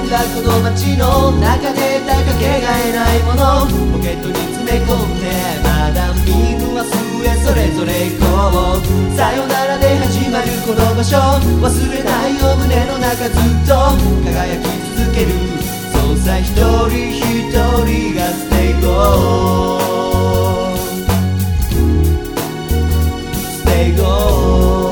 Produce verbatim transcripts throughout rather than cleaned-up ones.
んだこの街の中でたかけがえないものポケットに詰め込んでまだ見ぬ明日へそれぞれ行こうさよならで始まるこの場所忘れないよ胸の中ずっと輝き続けるそうさ一人一人が Stay Gold Stay Gold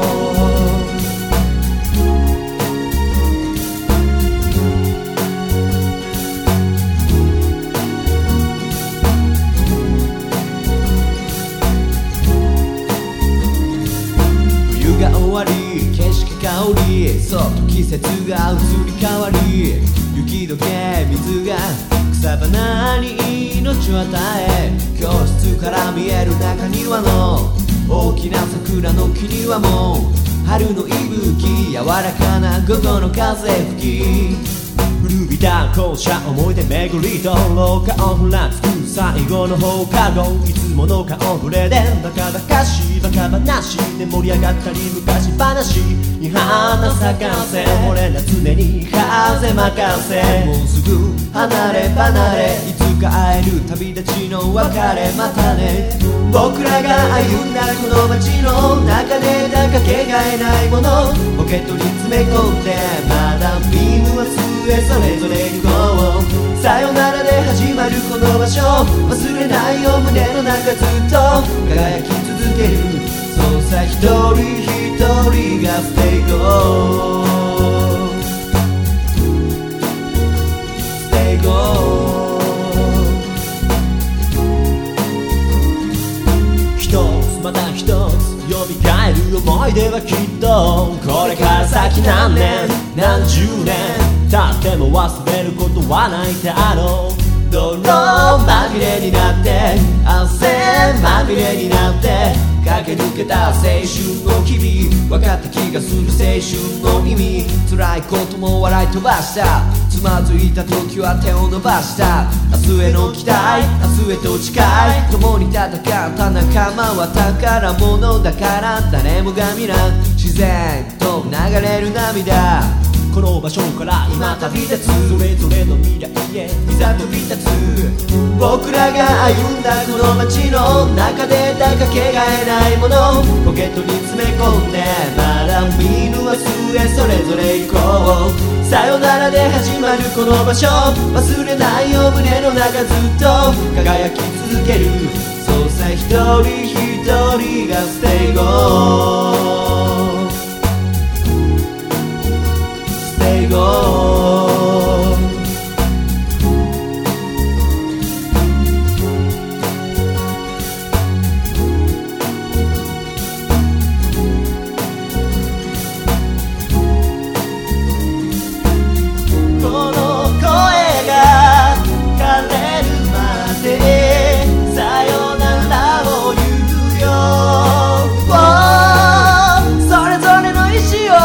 景色香りそっと季節が移り変わり雪解け水が草花に命を与え教室から見える中庭の大きな桜の木にはもう春の息吹柔らかな午後の風吹き古びた校舎思い出巡りと廊下をふらつく最後の放課後いつもの顔ぶれでバカバカしいバカ話で盛り上がったり昔話に花咲かせ俺ら常に風任せもうすぐ離れ離れいつか会える旅立ちの別れまたね僕らが歩んだこの街の中でたかけがえないものポケットに詰め込んでまだ見ぬ明日へそれぞれ行こうさよならで始まるこの場所忘れないよ胸の中ずっと輝き続けるそうさ一人一人が Stay Gold Stay Gold 一つまた一つ蘇る思い出はきっとこれから先何年何十年経っても忘れることはないだろう泥まみれになって汗まみれになって駆け抜けた青春の日々分かった気がする青春の意味辛いことも笑い飛ばしたつまずいた時は手を伸ばした明日への期待明日へと誓い共に戦った仲間は宝物だから誰もが皆自然と流れる涙この場所から今旅立つそれぞれの未来へいざ飛び立つ僕らが歩んだこの街の中でたかけがえないものポケットに詰め込んでまだ見ぬ明日へそれぞれ行こうさよならで始まるこの場所忘れないよ胸の中ずっと輝き続けるそうさ一人一人が Stay Gold Stay Goldこの声が枯れるまでさよならを言うよそれぞれの意志を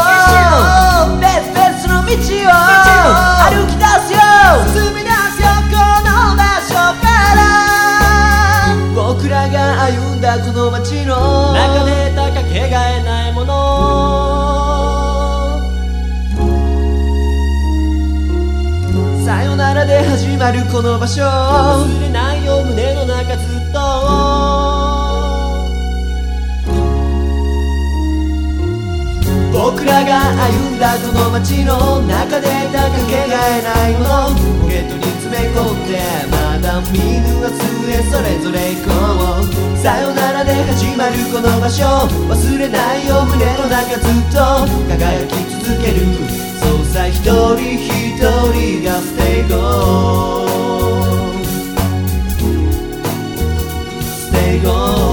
道を歩き出すよ進み出すよこの場所から僕らが歩んだこの街の中でたかけがえないものさよならで始まるこの場所忘れないよ胸の中ずっと僕らが歩んだこの街の中でたかけがえないものポケットに詰め込んでまだ見ぬ明日へそれぞれ行こうさよならで始まるこの場所忘れないよ胸の中ずっと輝き続けるそうさ一人一人が Stay Gold Stay Gold